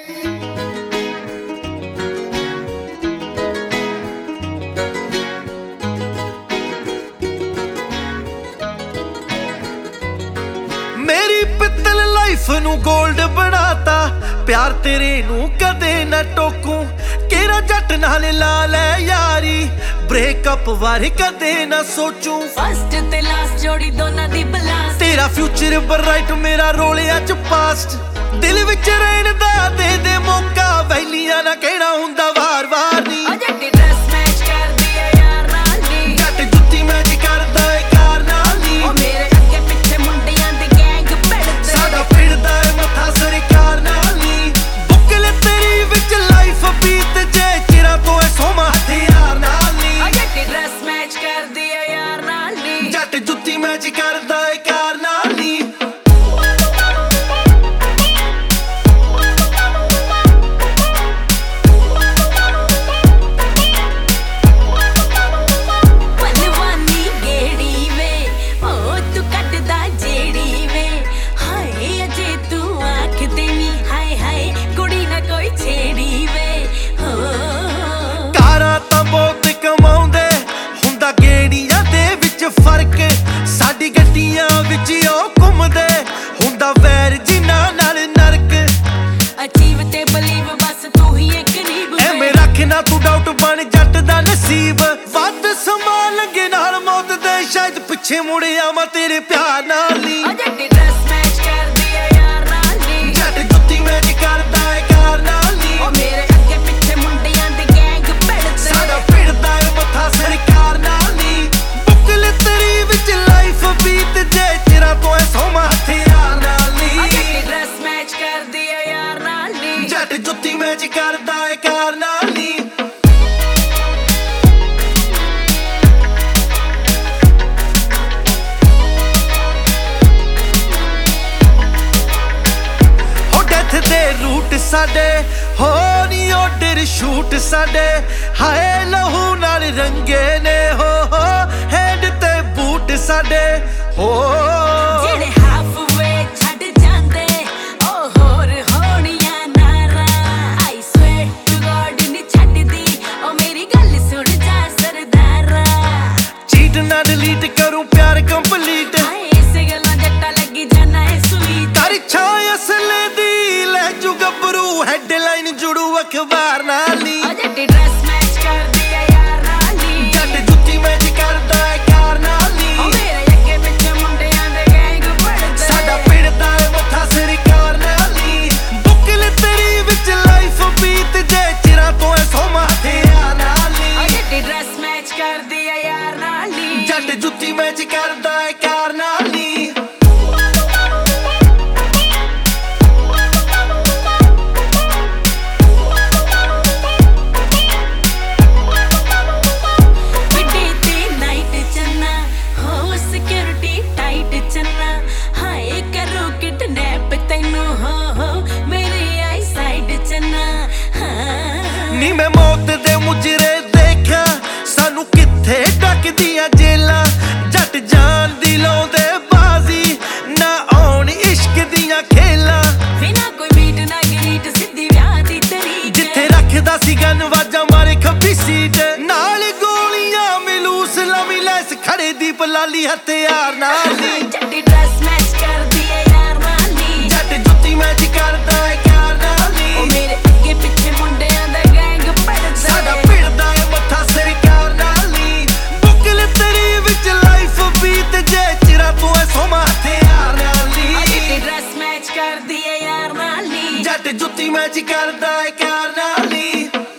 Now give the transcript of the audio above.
मेरी पित्तल लाइफ नू गोल्ड बनाता, प्यार तेरे नू कदे न टोकू। केरा जट नाल ला लै यारी, ब्रेकअप बारे कदे न सोचू। फर्स्ट ते लास्ट जोड़ी दोना दी ब्लास्ट, तेरा फ्यूचर ब्राइट मेरा रोलिया च पास्ट। दिल विच रहन दा दे दे मौका, वैलियां ना कहना हुंदा वार वार नी। जट्टी ड्रेस मैच कर दिया यार नाल नी, जट जुत्ती मैच करदा ए कार नाल नी। ओ मेरे अगे पिछे मुंडियां दी गैंग भड़दे, साडा फिरदा ए मथा सरकार नाल नी। बुकले तेरी विच लाइफ बीत जे, चिरा तो ए सोमा हथियार नाल नी। जट्टी ड्रेस मैच कर दिया यार नाल नी, जट जुत्ती मैच करदा ए कार नाल नी। पलवानी गेड़ी वे, ओ तू कटदा जेड़ी वे। हाय अजे तू आँख देनी, हाय हाय कुड़ी ना कोई छेड़ी वे। हो कारां तां बहुत कमाउंदे, हुंदा गेड़ियां दे विच फर्क। साडी गड्डियां विच ओ घुमदे, हुंदा वैर जिन्हां नाल नरक। अचीव ते बलीव बस तू ही एक नीब वे। ਐਵੇਂ ਰੱਖਣਾ ਤੂੰ ਡਾਊਟ ਬਣ ਜੱਟ ਦਾ ਨਸੀਬ। ਵੱਧ ਸਮਾਂ ਲੰਘੇ ਨਾਲ ਮੌਤ ਦੇ, ਸ਼ਾਇਦ ਪਿੱਛੇ ਮੁੜਿਆ ਮੈਂ ਤੇਰੇ ਪਿਆਰ ਨਾਲ ਨੀ। जट्टी ड्रेस मैच कर दिया यार नाल नी, ਜੱਟ ਜੁੱਤੀ ਮੈਚ ਕਰਦਾ ਏ ਕਾਰ ਨਾਲ ਨੀ। ओ मेरे अगे पिछे मुंडियां दी गैंग ਸਾਡਾ भड़दे, ਫਿਰਦਾ ਏ ਮੱਥਾ ਸਰਕਾਰ ਨਾਲ ਨੀ। ਬੁਕਲ ਤੇਰੀ ਵਿੱਚ ਲਾਈਫ ਬੀਤ ਜੇ, ਚਿਰਾਂ ਤੋਂ ਐ ਸੋਮਾ ਹਥਿਆਰ ਨਾਲ ਨੀ। जट्टी ड्रेस मैच कर दिया यार नाल नी। ਜੱਟ ਜੁੱਤੀ ਮੈਚ ਕਰਦਾ ਏ ਕਾਰ ਨਾਲ ਨੀ। ਹੋ ਡੈਥ ਦੇ ਰੂਟ ਸਾਡੇ, ਹੋ ਨੀ ਆਰਡਰ ਸ਼ੂਟ ਸਾਡੇ। ਹਾਏ ਲਹੂ ਨਾਲ ਰੰਗੇ ਨੇ ਹੋ ਹੈਂਡ ਤੇ ਬੂਟ ਸਾਡੇ ਹੋ। ਜਿਹੜੇ ਹਾਫਵੇ ਛੱਡ ਜਾਂਦੇ, ਉਹ ਹੋਰ ਹੋਣੀਆਂ ਨਾਰਾਂ। ਆਈ ਸਵੇਅਰ ਟੂ ਗॉड ਨੀ ਛੱਡਦੀ, ਉਹ ਮੇਰੀ ਗੱਲ ਸੁਣ ਜਾ ਸਰਦਾਰਾ। ਚੀਟ ਨਾ ਡਿਲੀਟ ਕਰੂੰ ਪਿਆਰ ਕੰਪਲੀਟ, ਹਾਏ ਇਸੇ ਗੱਲਾਂ ਜੱਟਾ ਲੱਗੀ ਜਾਣਾ ਹੈ ਸਵੀਟ। ਕਰ ਇੱਛਾ ਅਸਲੇ ਦੀ ਲੈ ਜੂ ਗੱਭਰੂ, ਹੈਡਲਾਈਨ ਜੁੜੂ ਅਖਬਾਰ ਨਾਲ ਨੀ। ਜੱਟੀ ਡਰੈਸ ਮੈਚ ਕਰ ਦਿਆ ਯਾਰ ਨਾਲ ਨੀ, ਜੱਟ ਜੁੱਤੀ ਮੈਚ ਕਰਦਾ ਏ ਕਾਰ ਨਾਲ ਨੀ। ਉਹ ਮੇਰੇ ਅੱਗੇ ਪਿੱਛੇ ਮੁੰਡਿਆਂ ਦੇ ਗੈਂਗ ਭੜਦੇ, ਸਾਡਾ ਪਿੰਡਦਾ ਏ ਮੱਥਾ ਸਰਕਾਰ ਨਾਲ ਨੀ। ਬੁਕਲ ਤੇਰੀ ਵਿੱਚ ਲਾਈਫ ਬੀਤ ਜੇ, ਚਿਰਾਂ ਤੋਂ ਐ ਸੋਮਾ ਹਥਿਆਰ ਨਾਲ ਨੀ। ਜੱਟੀ ਡਰੈਸ ਮੈਚ ਕਰ ਦਿਆ ਯਾਰ ਨਾਲ ਨੀ, ਜੱਟ ਜੁੱਤੀ ਮੈਚ ਕਰਦਾ ਏ ਕਾਰ ਨਾਲ ਨੀ। ਵੱਡੇ ਤੇ ਨਾਈਟ ਚੰਨਾ, ਹੋ ਸਿਕਿਉਰਿਟੀ ਟਾਈਟ ਚੰਨਾ। ਹਾਏ ਕਰੋ ਕਿਡਨੈਪ ਤੈਨੂੰ, ਹੋ ਮੇਰੇ ਆਈ ਸਾਈਡ ਚੰਨਾ। ਹਾਂ ਨੀ ਮੈਂ ਮੌਤ ਦੇ ਮੁਜਰੇ ਦੇਖਿਆ, ਸਾਨੂੰ ਕਿੱਥੇ ਡੱਕਦੀਆਂ ਜੇਲਾਂ। ਜੱਟ ਜਾਨ ਦੀ ਲਾਉਂਦੇ ਬਾਜ਼ੀ, ਨਾ ਆਉਣ ਇਸ਼ਕ ਦੀਆਂ ਖੇਲਾਂ। ਬਿਨਾ ਕੋਈ ਮੀਟ ਨਾ ਗਰੀਟ, ਸਿੱਧੀ ਵਿਆਹ ਦੀ ਤਰੀਕ। ਜਿੱਥੇ ਰੱਖਦਾ ਸੀ ਗਨ ਵਾਜਾ ਮਾਰੇ ਖੱਬੀ ਸੀਟ, ਨਾਲ ਗੋਲੀਆਂ ਮਿਲੂ ਸਲਾਮੀ ਲੈਸ ਖੜੇ ਦੀ ਪਲਾਲੀ ਹਥਿਆਰ ਨਾਲ ਨੀ। ਜੱਟੀ ਡਰੈਸ ਮੈਚ ਕਰਦੀ ਏ ਯਾਰ ਨਾਲ ਨੀ, ਜੱਟ ਜੁੱਤੀ ਮੈਚ ਕਰਦਾ ਏ ਕਾਰ ਨਾਲ ਨੀ। ਉਹ ਮੇਰੇ ਅੱਗੇ ਪਿੱਛੇ ਮੁੰਡਿਆਂ ਦਾ ਗੈਂਗ ਸਾਡਾ ਭੜਦੇ, ਪਿੰਡਦਾ ਏ ਮੱਥਾ ਸਰਕਾਰ ਨਾਲ ਨੀ। ਬੁਕਲ ਤੇਰੀ ਵਿੱਚ ਲਾਈਫ ਬੀਤ ਜੇ, ਚਿਰਾਂ ਤੋਂ ਐ ਸੋਮਾ ਹਥਿਆਰ ਨਾਲ ਜੱਟੀ ਨੀ। ਡਰੈਸ ਮੈਚ ਕਰਦੀ ਏ ਯਾਰ ਨਾਲ ਨੀ, ਜੱਟ ਜੁੱਤੀ ਮੈਚ ਕਰਦਾ ਏ ਕਾਰ ਨਾਲ ਨੀ।